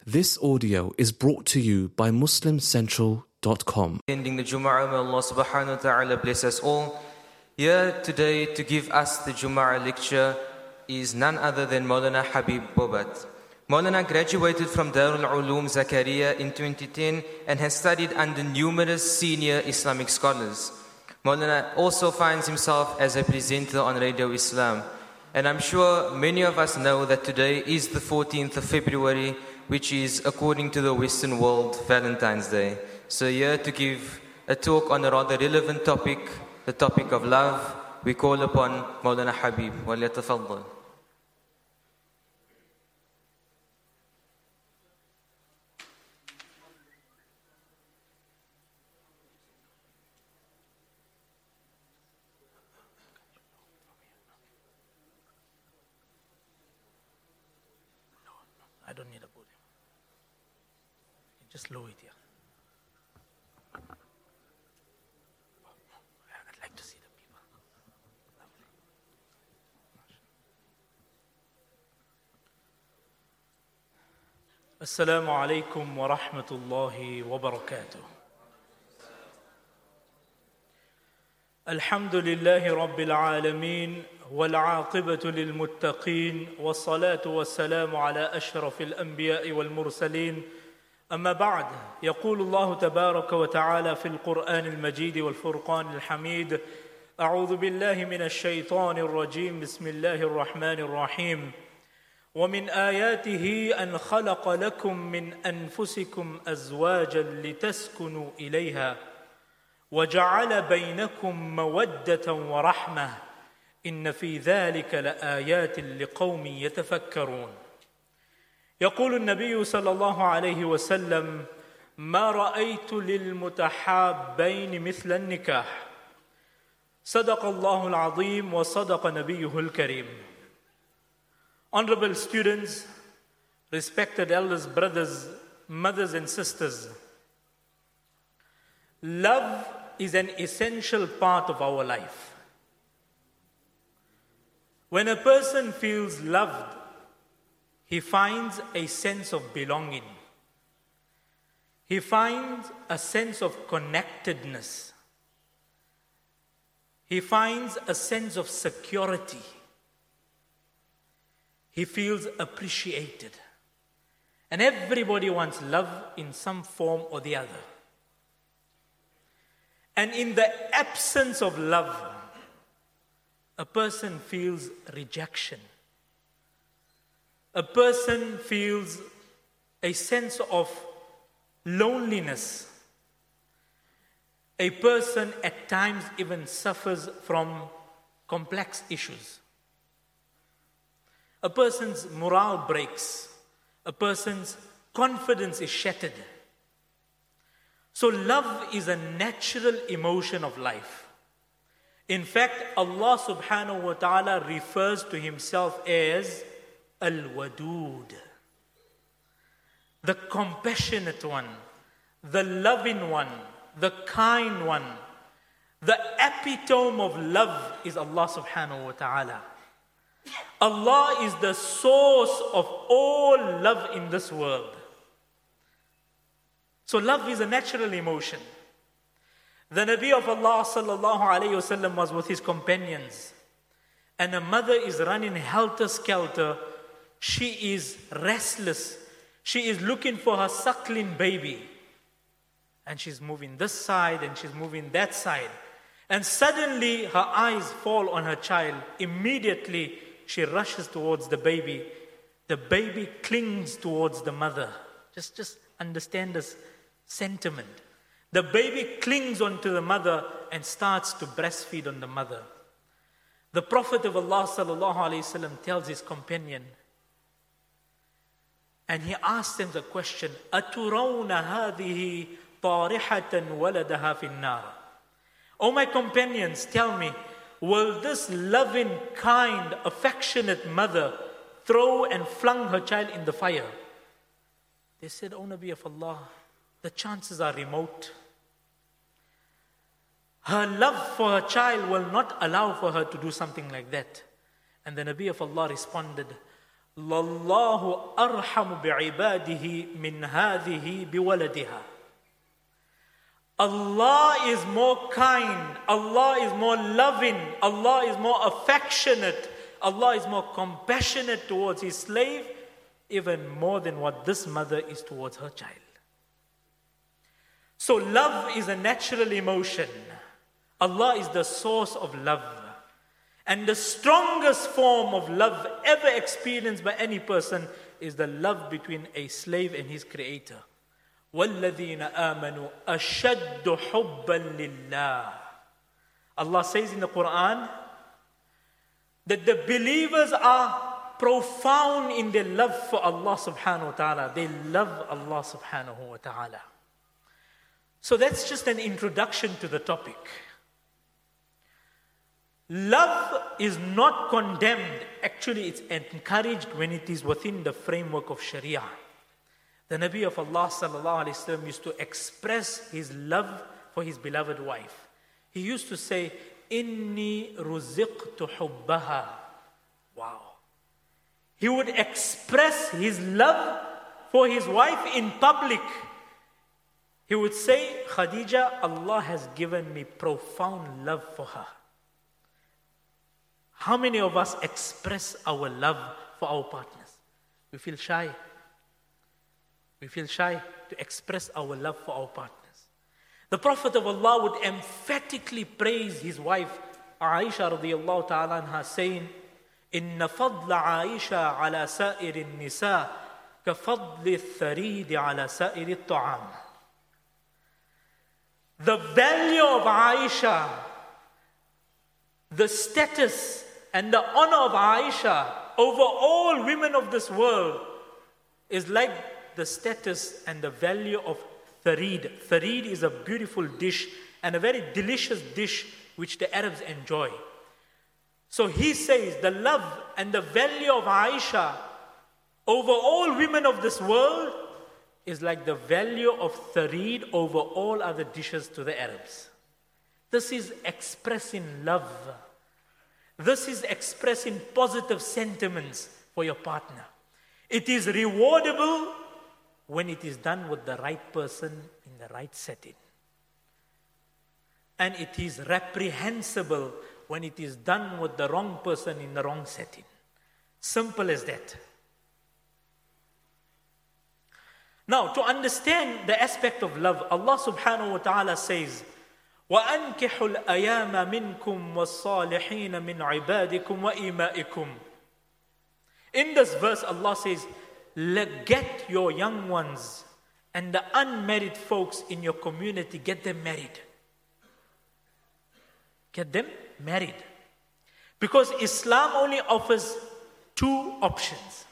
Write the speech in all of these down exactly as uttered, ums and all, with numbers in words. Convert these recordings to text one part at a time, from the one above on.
This audio is brought to you by muslim central dot com. Ending the Jumu'ah, may Allah subhanahu wa ta'ala bless us all. Here today to give us the Jumu'ah lecture is none other than Maulana Habib Bobat. Maulana graduated from Darul Uloom Zakaria in twenty ten and has studied under numerous senior Islamic scholars. Maulana also finds himself as a presenter on Radio Islam. And I'm sure many of us know that today is the fourteenth of February, which is, according to the Western world, Valentine's Day. So here to give a talk on a rather relevant topic, the topic of love, we call upon Maulana Habib. وَلْيَتَفَضَّلْ. I don't need a podium. Just lower it here. I'd like to see the people. Assalamu alaikum wa rahmatullahi wa barakatuh. Alhamdulillahi Rabbil Alameen. والعاقبة للمتقين والصلاة والسلام على أشرف الأنبياء والمرسلين أما بعد يقول الله تبارك وتعالى في القرآن المجيد والفرقان الحميد أعوذ بالله من الشيطان الرجيم بسم الله الرحمن الرحيم ومن آياته أن خلق لكم من أنفسكم أزواجا لتسكنوا إليها وجعل بينكم مودة ورحمة إن في ذلك لآيات لقوم يتفكرون يقول النبي صلى الله عليه وسلم ما رأيت للمتحابين مثل النكاح صدق الله العظيم وصدق نبيه الكريم. Honorable students, respected elders, brothers, mothers and sisters, love is an essential part of our life. When a person feels loved, he finds a sense of belonging. He finds a sense of connectedness. He finds a sense of security. He feels appreciated. And everybody wants love in some form or the other. And in the absence of love, a person feels rejection. A person feels a sense of loneliness. A person at times even suffers from complex issues. A person's morale breaks. A person's confidence is shattered. So love is a natural emotion of life. In fact, Allah subhanahu wa ta'ala refers to himself as Al-Wadud, the compassionate one, the loving one, the kind one. The epitome of love is Allah subhanahu wa ta'ala. Allah is the source of all love in this world. So love is a natural emotion. The Nabi of Allah sallallahu alayhi wasallam was with his companions, and a mother is running helter-skelter. She is restless. She is looking for her suckling baby. And she's moving this side and she's moving that side. And suddenly her eyes fall on her child. Immediately she rushes towards the baby. The baby clings towards the mother. Just, just understand this sentiment. The baby clings onto the mother and starts to breastfeed on the mother. The Prophet of Allah sallallahu alaihi wasallam tells his companion, and he asks them the question, أَتُرَوْنَ هَذِهِ طَارِحَةً وَلَدَهَا فِي النَّارِ. O my companions, tell me, will this loving, kind, affectionate mother throw and flung her child in the fire? They said, O Nabi of Allah, the chances are remote. Her love for her child will not allow for her to do something like that. And the Nabi of Allah responded, لَاللَّهُ أَرْحَمُ بِعِبَادِهِ مِنْ هَذِهِ بِوَلَدِهَا. Allah is more kind, Allah is more loving, Allah is more affectionate, Allah is more compassionate towards His slave, even more than what this mother is towards her child. So love is a natural emotion. Allah is the source of love. And the strongest form of love ever experienced by any person is the love between a slave and his creator. وَالَّذِينَ آمَنُوا أَشَدُّ حُبًّا لِلَّهِ. Allah says in the Quran that the believers are profound in their love for Allah subhanahu wa ta'ala. They love Allah subhanahu wa ta'ala. So that's just an introduction to the topic. Love is not condemned. Actually, it's encouraged when it is within the framework of Sharia. The Nabi of Allah sallallahu alaihi wasallam used to express his love for his beloved wife. He used to say, "Inni ruziqtu hubbaha." Wow. He would express his love for his wife in public. He would say, "Khadija, Allah has given me profound love for her." How many of us express our love for our partners? We feel shy. We feel shy to express our love for our partners. The Prophet of Allah would emphatically praise his wife, Aisha radiyallahu ta'ala anha, saying, "Inna fadla Aisha ala sa'iri nisa ka fadli tharidi ala sa'iri ta'am." The value of Aisha, the status and the honor of Aisha over all women of this world is like the status and the value of tharid. Tharid is a beautiful dish and a very delicious dish which the Arabs enjoy. So he says the love and the value of Aisha over all women of this world is like the value of tharid over all other dishes to the Arabs. This is expressing love. This is expressing positive sentiments for your partner. It is rewardable when it is done with the right person in the right setting. And it is reprehensible when it is done with the wrong person in the wrong setting. Simple as that. Now, to understand the aspect of love, Allah subhanahu wa ta'ala says, وَأَنْكِحُوا الْأَيَامَ مِنْكُمْ وَالصَّالِحِينَ مِنْ عِبَادِكُمْ وَإِمَائِكُمْ. In this verse, Allah says, get your young ones and the unmarried folks in your community, get them married. Get them married. Because Islam only offers two options.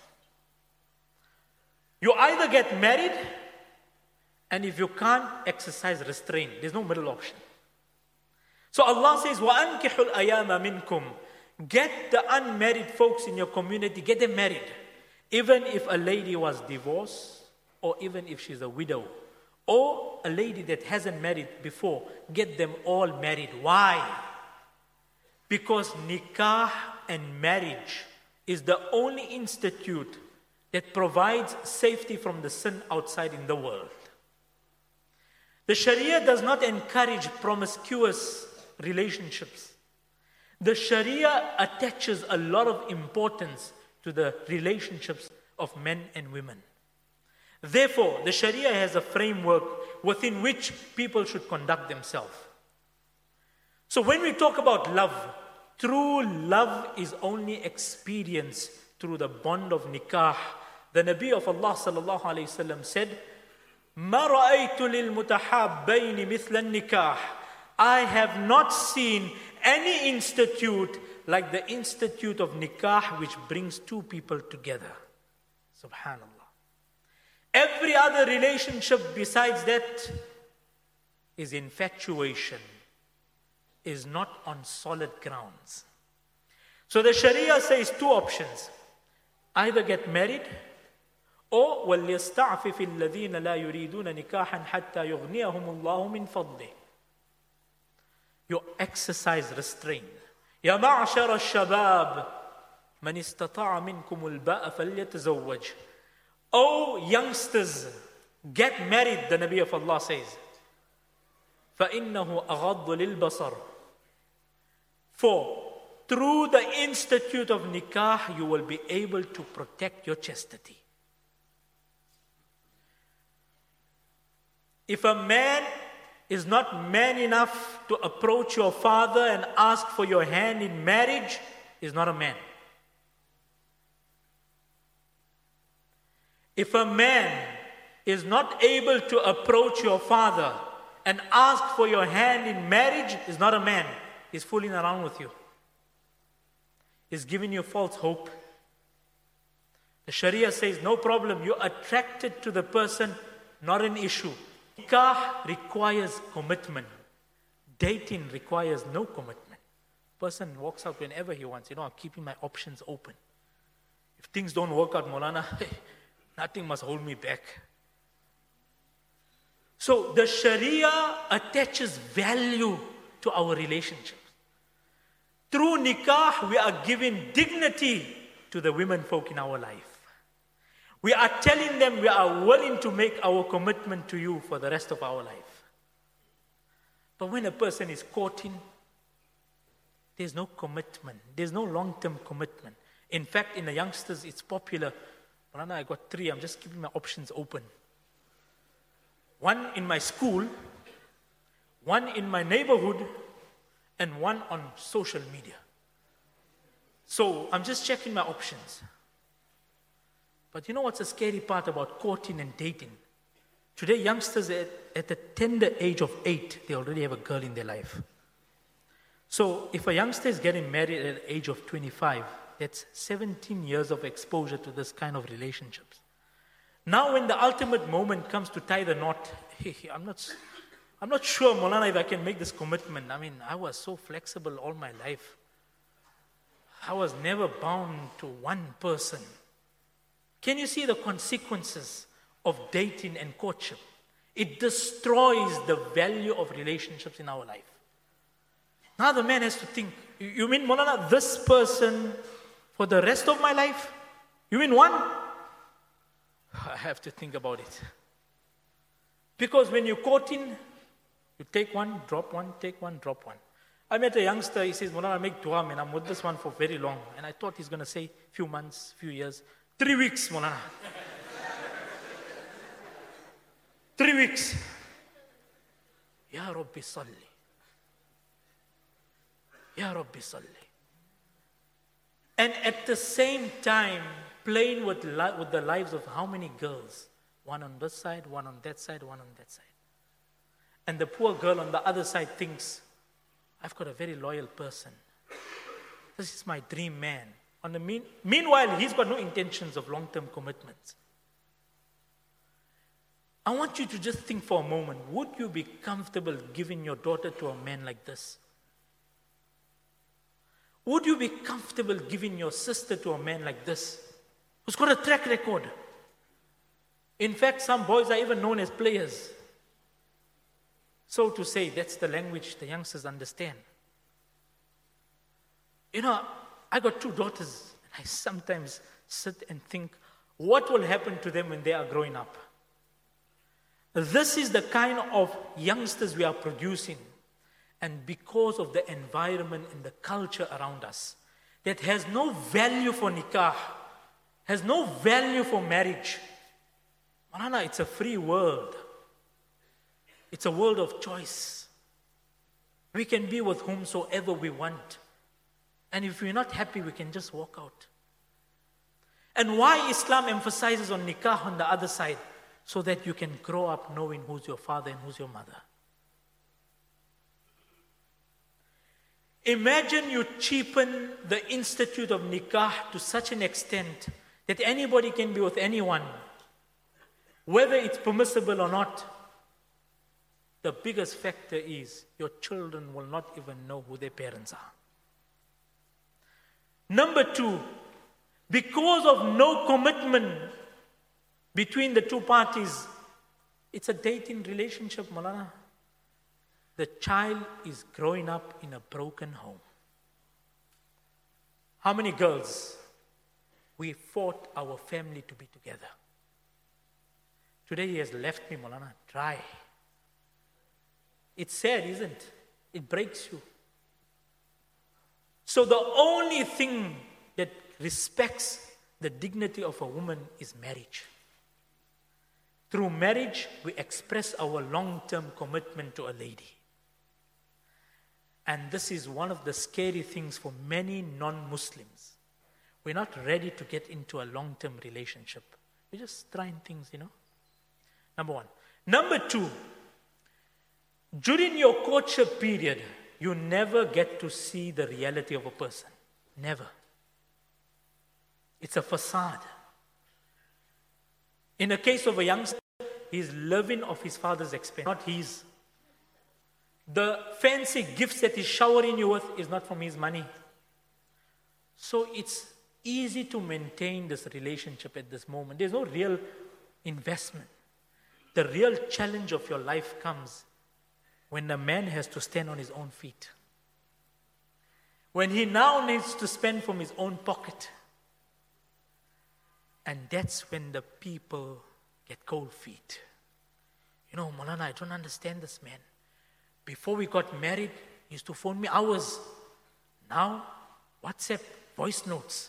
You either get married, and if you can't, exercise restraint. There's no middle option. So Allah says, وَأَنْكِحُوا الْأَيَامَ مِنْكُمْ. Get the unmarried folks in your community, get them married. Even if a lady was divorced, or even if she's a widow, or a lady that hasn't married before, get them all married. Why? Because nikah and marriage is the only institute that provides safety from the sin outside in the world. The Sharia does not encourage promiscuous relationships. The Sharia attaches a lot of importance to the relationships of men and women. Therefore, the Sharia has a framework within which people should conduct themselves. So when we talk about love, true love is only experienced through the bond of nikah. The Nabi of Allah sallallahu alayhi wasallam said, مَا رَأَيْتُ لِلْمُتَحَابَّيْنِ مِثْلَ النِّكَاحِ. I have not seen any institute like the institute of nikah which brings two people together. Subhanallah. Every other relationship besides that is infatuation, is not on solid grounds. So the Sharia says two options. Either get married, or وَلْيَسْتَعْفِفِ الَّذِينَ لَا يُرِيدُونَ نِكَاحًا حَتَّى يُغْنِيَهُمُ اللَّهُ مِنْ فَضْلِهِ. You exercise restraint. يَا مَعْشَرَ الشَّبَابِ مَنِ اسْتَطَاعَ مِنْكُمُ الْبَاءَ فَلْيَتَزَوَّجْ. O youngsters, get married, the Nabi of Allah says. فَإِنَّهُ أَغَضُّ لِلْبَصَرِ. For through the institute of nikah, you will be able to protect your chastity. If a man is not man enough to approach your father and ask for your hand in marriage, he's not a man. If a man is not able to approach your father and ask for your hand in marriage, he's not a man. He's fooling around with you. He's giving you false hope. The Sharia says, no problem, you're attracted to the person, not an issue. Nikah requires commitment. Dating requires no commitment. Person walks out whenever he wants. You know, I'm keeping my options open. If things don't work out, Maulana, nothing must hold me back. So the Sharia attaches value to our relationships. Through nikah, we are giving dignity to the women folk in our life. We are telling them we are willing to make our commitment to you for the rest of our life. But when a person is courting, there's no commitment. There's no long-term commitment. In fact, in the youngsters, it's popular. Maulana, I got three. I'm just keeping my options open. One in my school, one in my neighborhood, and one on social media. So I'm just checking my options. But you know what's the scary part about courting and dating? Today, youngsters at, at the tender age of eight, they already have a girl in their life. So if a youngster is getting married at the age of twenty-five, that's seventeen years of exposure to this kind of relationships. Now when the ultimate moment comes to tie the knot, I'm not, I'm not sure, Maulana, if I can make this commitment. I mean, I was so flexible all my life. I was never bound to one person. Can you see the consequences of dating and courtship? It destroys the value of relationships in our life. Now the man has to think, you mean, Maulana, this person for the rest of my life? You mean one? I have to think about it. Because when you're courting, you take one, drop one, take one, drop one. I met a youngster, he says, Maulana, I make dua, man, I'm with this one for very long. And I thought he's going to say few months, few years. Three weeks, Maulana. Three weeks. Ya Rabbi Salli. Ya Rabbi Salli. And at the same time, playing with, li- with the lives of how many girls? One on this side, one on that side, one on that side. And the poor girl on the other side thinks, I've got a very loyal person. This is my dream man. On the mean, meanwhile, he's got no intentions of long-term commitments. I want you to just think for a moment, would you be comfortable giving your daughter to a man like this? Would you be comfortable giving your sister to a man like this, who's got a track record? In fact, some boys are even known as players. So to say, that's the language the youngsters understand. You know, I got two daughters, and I sometimes sit and think, what will happen to them when they are growing up? This is the kind of youngsters we are producing. And because of the environment and the culture around us, that has no value for nikah, has no value for marriage. Maulana, it's a free world. It's a world of choice. We can be with whomsoever we want. And if we're not happy, we can just walk out. And why Islam emphasizes on nikah on the other side? So that you can grow up knowing who's your father and who's your mother. Imagine you cheapen the institute of nikah to such an extent that anybody can be with anyone, whether it's permissible or not. The biggest factor is your children will not even know who their parents are. Number two, because of no commitment between the two parties, it's a dating relationship, Maulana. The child is growing up in a broken home. How many girls we fought our family to be together. Today he has left me, Maulana, dry. It's sad, isn't it? It breaks you. So the only thing that respects the dignity of a woman is marriage. Through marriage, we express our long-term commitment to a lady. And this is one of the scary things for many non-Muslims. We're not ready to get into a long-term relationship. We're just trying things, you know. Number one. Number two, during your courtship period, you never get to see the reality of a person. Never. It's a facade. In the case of a youngster, he's living off his father's expense, not his. The fancy gifts that he's showering you with is not from his money. So it's easy to maintain this relationship at this moment. There's no real investment. The real challenge of your life comes when the man has to stand on his own feet. When he now needs to spend from his own pocket. And that's when the people get cold feet. You know, Maulana, I don't understand this man. Before we got married, he used to phone me hours. Now, WhatsApp, voice notes.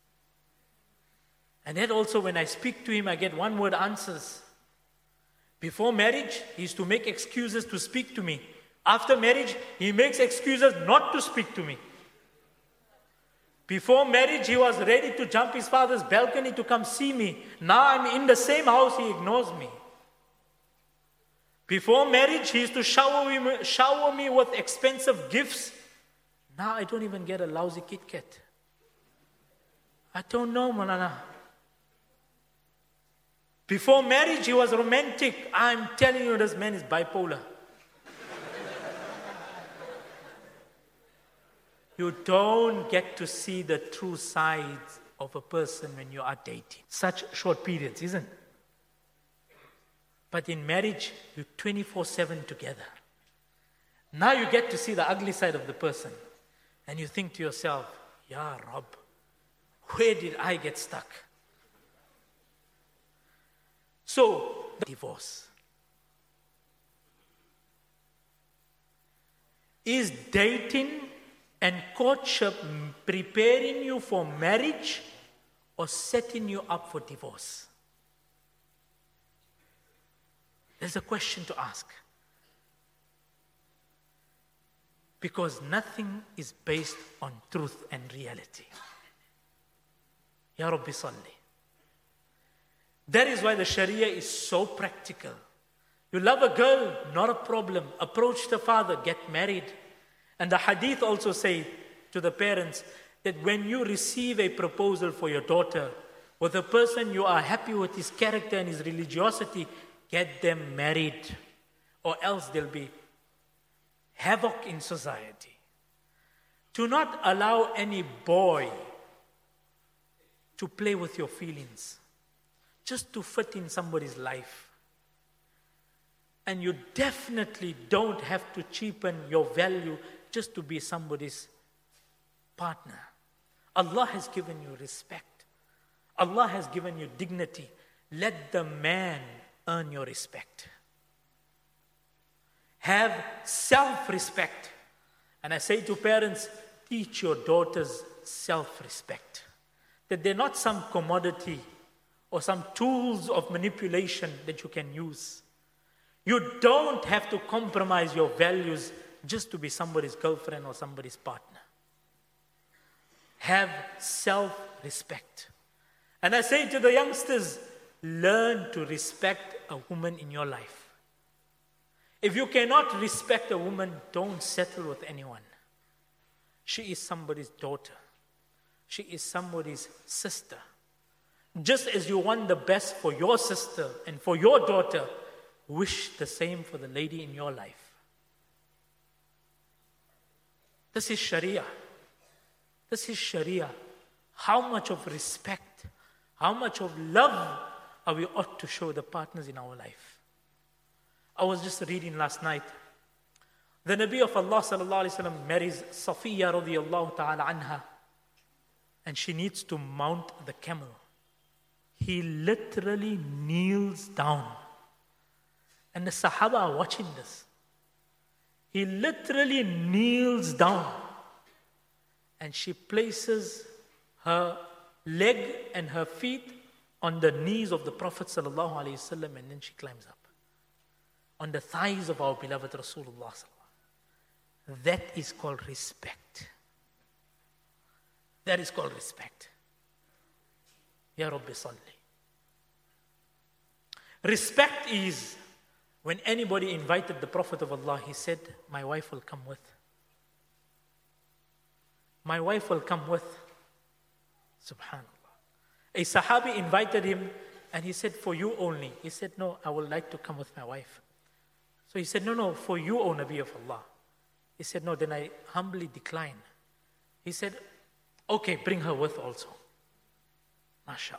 And then also when I speak to him, I get one-word answers. Before marriage, he used to make excuses to speak to me. After marriage, he makes excuses not to speak to me. Before marriage, he was ready to jump his father's balcony to come see me. Now I'm in the same house, he ignores me. Before marriage, he used to shower me, shower me with expensive gifts. Now I don't even get a lousy Kit Kat. I don't know, Maulana. Before marriage, he was romantic. I'm telling you, this man is bipolar. You don't get to see the true sides of a person when you are dating. Such short periods, isn't it? But in marriage, you're twenty-four seven together. Now you get to see the ugly side of the person. And you think to yourself, Ya Rabb, where did I get stuck? So, divorce. Is dating and courtship preparing you for marriage or setting you up for divorce? There's a question to ask. Because nothing is based on truth and reality. Ya Rabbi Salli. That is why the Sharia is so practical. You love a girl, not a problem. Approach the father, get married. And the hadith also say to the parents that when you receive a proposal for your daughter with a person you are happy with his character and his religiosity, get them married, or else there'll be havoc in society. Do not allow any boy to play with your feelings, just to fit in somebody's life. And you definitely don't have to cheapen your value just to be somebody's partner. Allah has given you respect. Allah has given you dignity. Let the man earn your respect. Have self-respect. And I say to parents, teach your daughters self-respect. That they're not some commodity or some tools of manipulation that you can use. You don't have to compromise your values just to be somebody's girlfriend or somebody's partner. Have self-respect. And I say to the youngsters, learn to respect a woman in your life. If you cannot respect a woman, don't settle with anyone. She is somebody's daughter. She is somebody's sister. Just as you want the best for your sister and for your daughter, wish the same for the lady in your life. This is Sharia. This is Sharia. How much of respect, how much of love are we ought to show the partners in our life? I was just reading last night. The Nabi of Allah sallallahu alaihi wasallam marries Safiya radiyallahu ta'ala anha. and she needs to mount the camel. He literally kneels down. And the Sahaba are watching this. He literally kneels down. And she places her leg and her feet on the knees of the Prophet sallallahu alaihi wasallam, and then she climbs up on the thighs of our beloved Rasulullah sallallahu. That is called respect. That is called respect. Ya Rabbi salli. Respect is when anybody invited the Prophet of Allah, he said, my wife will come with. My wife will come with. Subhanallah. A Sahabi invited him and he said, for you only. He said, no, I would like to come with my wife. So he said, no, no, for you, O Nabi of Allah. He said, no, then I humbly decline. He said, okay, bring her with also. MashaAllah.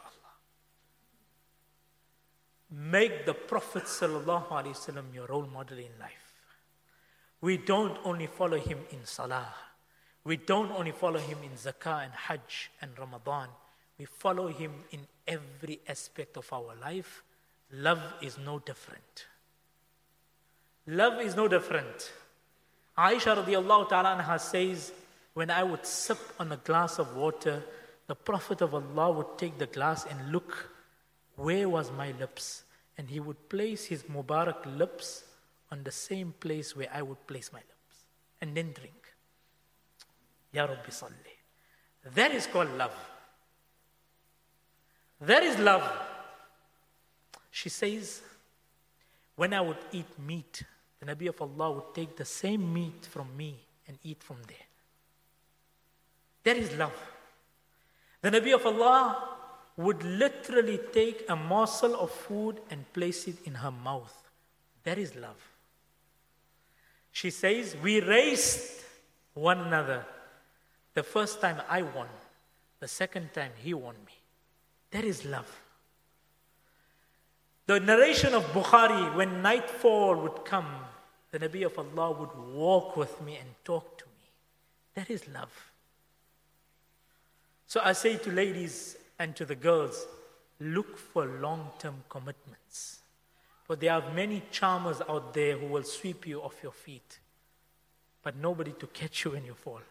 Make the Prophet sallallahu alaihi wasallam your role model in life. We don't only follow him in salah. We don't only follow him in zakah and hajj and Ramadan. We follow him in every aspect of our life. Love is no different. Love is no different. Aisha radiallahu ta'ala anha says, when I would sip on a glass of water, the Prophet of Allah would take the glass and look, where was my lips? And he would place his Mubarak lips on the same place where I would place my lips. And then drink. Ya Rabbi salli. That is called love. That is love. She says, when I would eat meat, the Nabi of Allah would take the same meat from me and eat from there. That is love. The Nabi of Allah would literally take a morsel of food and place it in her mouth. That is love. She says, we raced one another. The first time I won, the second time he won me. That is love. The narration of Bukhari, when nightfall would come, the Nabi of Allah would walk with me and talk to me. That is love. So I say to ladies and to the girls, look for long-term commitments. For there are many charmers out there who will sweep you off your feet, but nobody to catch you when you fall.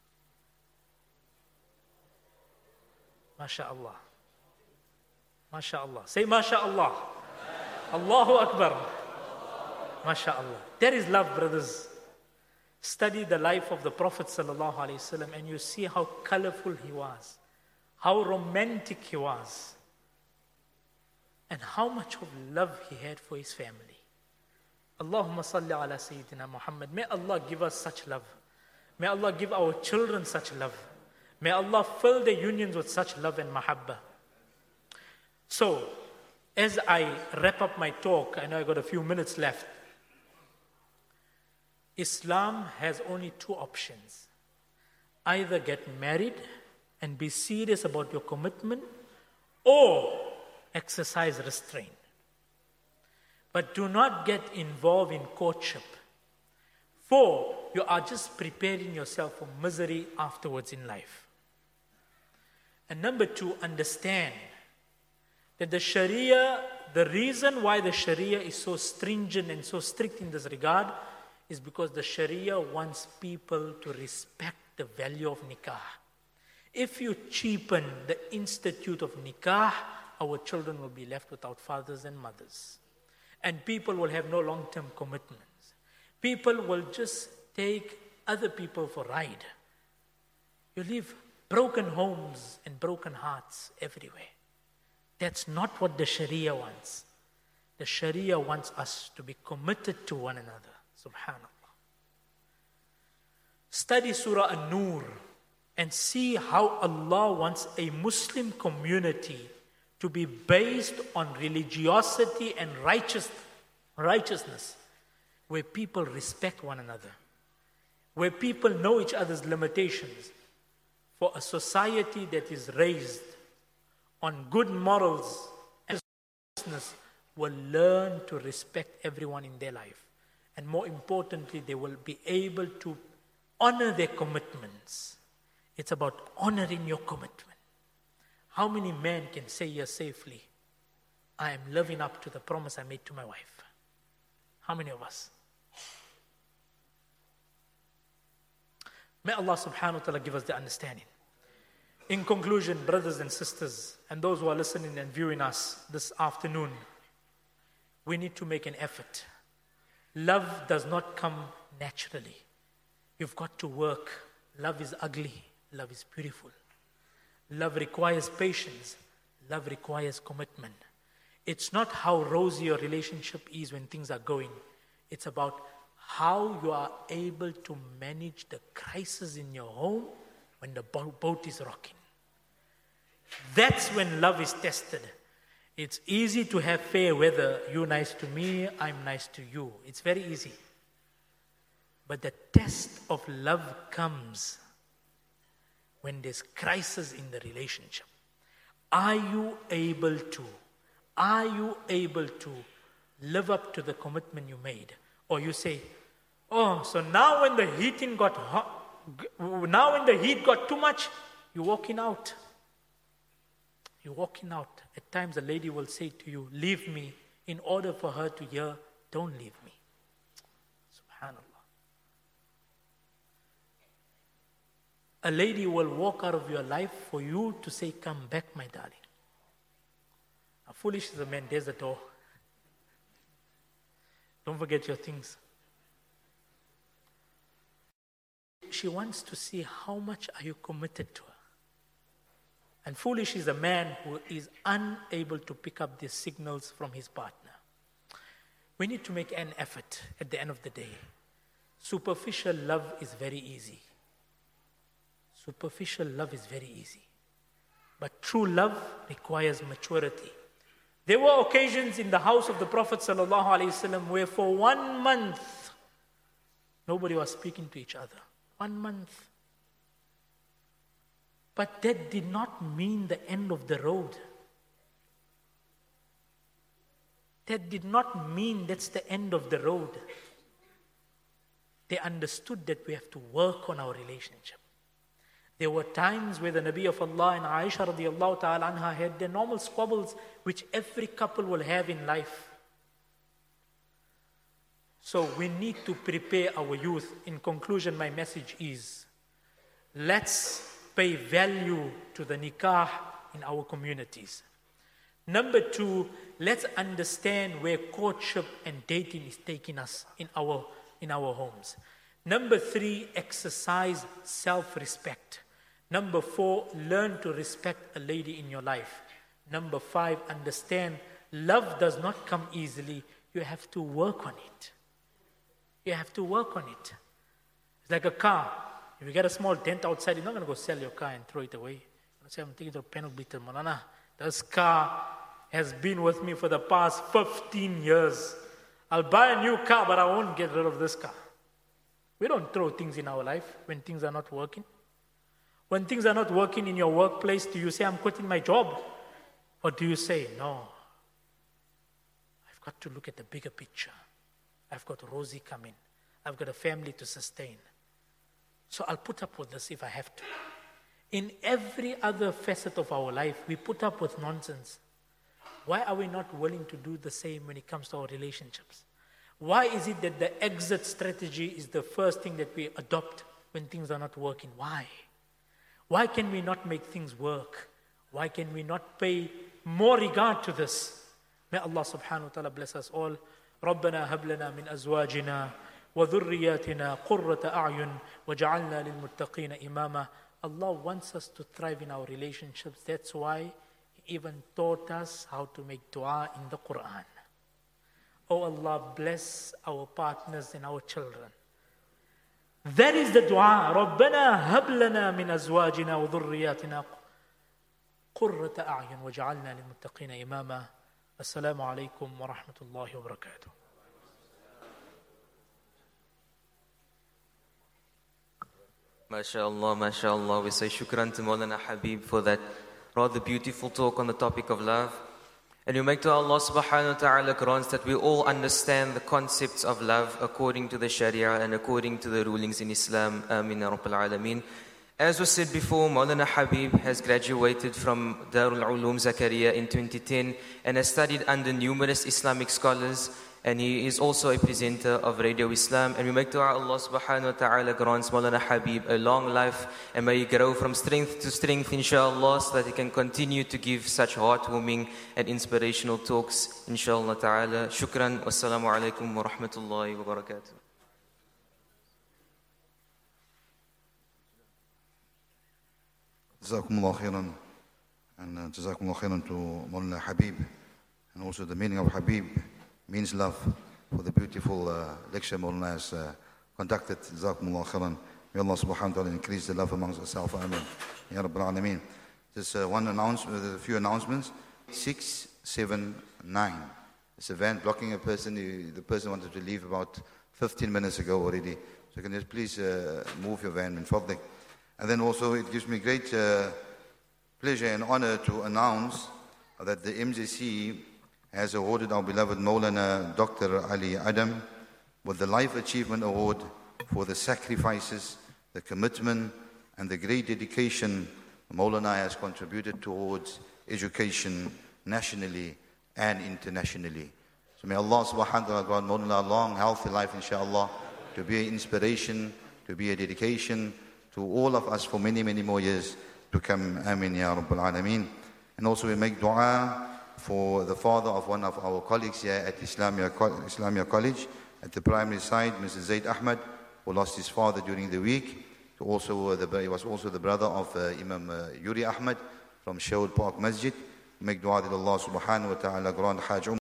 MashaAllah. MashaAllah. Say MashaAllah. Allahu Akbar. MashaAllah. That is love, brothers. Study the life of the Prophet sallallahu alaihi wasallam and you see how colorful he was, how romantic he was, and how much of love he had for his family. Allahumma salli ala Sayyidina Muhammad. May Allah give us such love. May Allah give our children such love. May Allah fill their unions with such love and mahabbah. So, as I wrap up my talk, I know I got a few minutes left. Islam has only two options. Either get married and be serious about your commitment, or exercise restraint. But do not get involved in courtship, for you are just preparing yourself for misery afterwards in life. And number two, understand that the Sharia, the reason why the Sharia is so stringent and so strict in this regard is because the Sharia wants people to respect the value of nikah. If you cheapen the institute of nikah, our children will be left without fathers and mothers. And people will have no long-term commitments. People will just take other people for a ride. You leave broken homes and broken hearts everywhere. That's not what the Sharia wants. The Sharia wants us to be committed to one another. Subhanallah. Study Surah An-Nur and see how Allah wants a Muslim community to be based on religiosity and righteous, righteousness, where people respect one another, where people know each other's limitations. For a society that is raised on good morals and righteousness will learn to respect everyone in their life. And more importantly, they will be able to honor their commitments. It's about honoring your commitment. How many men can say here safely, I am living up to the promise I made to my wife? How many of us? May Allah subhanahu wa ta'ala give us the understanding. In conclusion, brothers and sisters, and those who are listening and viewing us this afternoon, we need to make an effort. Love does not come naturally. You've got to work. Love is ugly. Love is beautiful. Love requires patience. Love requires commitment. It's not how rosy your relationship is when things are going. It's about how you are able to manage the crisis in your home when the boat is rocking. That's when love is tested. It's easy to have fair weather. You're nice to me, I'm nice to you. It's very easy. But the test of love comes when there's crisis in the relationship. Are you able to, are you able to live up to the commitment you made? Or you say, oh, so now when the heating got hot, now when the heat got too much, you're walking out. You're walking out. At times a lady will say to you, leave me, in order for her to hear, don't leave me. Subhanallah. A lady will walk out of your life for you to say, come back, my darling. Now, foolish is a man, there's the door. Don't forget your things. She wants to see how much are you committed to her. And foolish is a man who is unable to pick up these signals from his partner. We need to make an effort at the end of the day. Superficial love is very easy. Superficial love is very easy. But true love requires maturity. There were occasions in the house of the Prophet ﷺ where for one month, nobody was speaking to each other. One month. But that did not mean the end of the road. That did not mean that's the end of the road. They understood that we have to work on our relationship. There were times where the Nabi of Allah and Aisha radiallahu ta'ala anha had their normal squabbles which every couple will have in life. So we need to prepare our youth. In conclusion, my message is, let's pay value to the nikah in our communities. Number two, let's understand where courtship and dating is taking us in our, in our homes. Number three, exercise self-respect. Number four, learn to respect a lady in your life. Number five, understand love does not come easily. You have to work on it. You have to work on it. It's like a car. If you get a small dent outside, you're not going to go sell your car and throw it away. You're going to say, I'm taking it to a panel beater. Malana, this car has been with me for the past fifteen years. I'll buy a new car, but I won't get rid of this car. We don't throw things in our life when things are not working. When things are not working in your workplace, do you say, I'm quitting my job? Or do you say, no, I've got to look at the bigger picture. I've got Rosie coming. I've got a family to sustain. So I'll put up with this if I have to. In every other facet of our life, we put up with nonsense. Why are we not willing to do the same when it comes to our relationships? Why is it that the exit strategy is the first thing that we adopt when things are not working? Why? Why can we not make things work? Why can we not pay more regard to this? May Allah subhanahu wa ta'ala bless us all. رَبَّنَا هَبْ لَنَا مِنْ أَزْوَاجِنَا وَذُرِّيَّاتِنَا قُرَّةَ أَعْيُنٍ وَجَعَلْنَا لِلْمُتَّقِينَ إِمَامًا. Allah wants us to thrive in our relationships. That's why He even taught us how to make dua in the Quran. Oh Allah, bless our partners and our children. That is the dua. رَبَّنَا هَبْ لَنَا مِنْ أَزْوَاجِنَا وَذُرِّيَّاتِنَا قُرَّةَ أَعْيُنٍ وَجَعَلْنَا لِلْمُتَّقِينَ إِمَامًا. Assalamu alaikum wa rahmatullahi wa barakatuh. MashaAllah, MashaAllah. We say shukran to Maulana Habib for that rather beautiful talk on the topic of love. And we make to Allah subhanahu wa ta'ala grants that we all understand the concepts of love according to the Sharia and according to the rulings in Islam. Ameen ya Rabbil Alameen. As was said before, Maulana Habib has graduated from Darul Uloom Zakaria in twenty ten and has studied under numerous Islamic scholars, and he is also a presenter of Radio Islam. And we make dua Allah subhanahu wa ta'ala grants Maulana Habib a long life, and may he grow from strength to strength inshallah, so that he can continue to give such heartwarming and inspirational talks inshallah ta'ala. Shukran, wassalamu alaikum wa rahmatullahi wa barakatuh. Jazakumullah khairan, and uh, Jazakumullah khairan to Maulana Habib, and also the meaning of Habib means love, for the beautiful uh, lecture Maulana has uh, conducted. Jazakumullah khairan. May Allah subhanahu wa ta'ala increase the love amongst ourselves. Ameen. Ya Rabbil Alameen. Just uh, one announcement, a few announcements. six seven nine. It's a van blocking a person. The, the person wanted to leave about fifteen minutes ago already. So you can just please uh, move your van in fadlik. And then also it gives me great uh, pleasure and honor to announce that the M J C has awarded our beloved Maulana Doctor Ali Adam with the Life Achievement Award for the sacrifices, the commitment, and the great dedication Maulana has contributed towards education nationally and internationally. So may Allah subhanahu wa ta'ala grant Maulana a long, healthy life, inshallah, to be an inspiration, to be a dedication to all of us for many, many more years to come. Ameen ya Rabbil Alameen. And also we make dua for the father of one of our colleagues here at Islamia, Islamia College, at the primary side, Mister Zaid Ahmad, who lost his father during the week. So also, uh, the, he was also the brother of uh, Imam uh, Yuri Ahmad from Shaul Park Masjid. We make dua that Allah subhanahu wa ta'ala grant Hajj